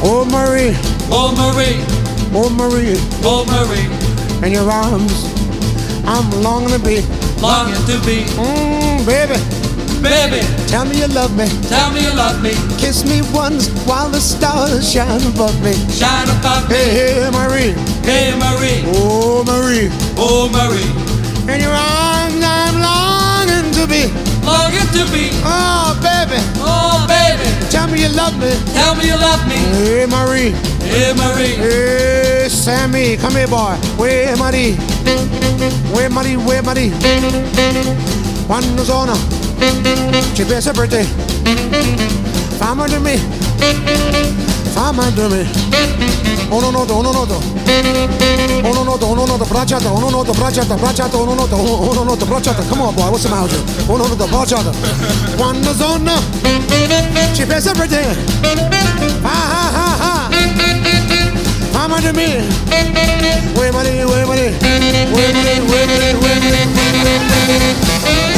Oh Marie, Oh Marie, oh Marie, oh Marie, in your arms I'm longing to be. longing to be. Baby, Baby, tell me you love me. tell me you love me. Kiss me once while the stars shine above me. Shine above me. Hey, hey Marie, Hey Marie, oh Marie, oh Marie, in your arms I'm longing to be. longing to be. Oh baby, Oh baby, tell me you love me. tell me you love me. Hey Marie, Hey Marie, hey Sammy, come here boy. Where Marie, where Marie, where Marie? Quando sono ci pensa per te. Fammi di me, fammi di me. Uno noto, uno noto. Uno noto, uno noto, bracciata, uno noto, bracciata, bracciata, uno noto, bracciata. Come on boy, what's the matter? Uno noto, bracciata. Quando sono ci pensa per te. Ha ha ha ha. Fammi di me. Where Marie, where Marie? Where Marie, where Marie, where Marie?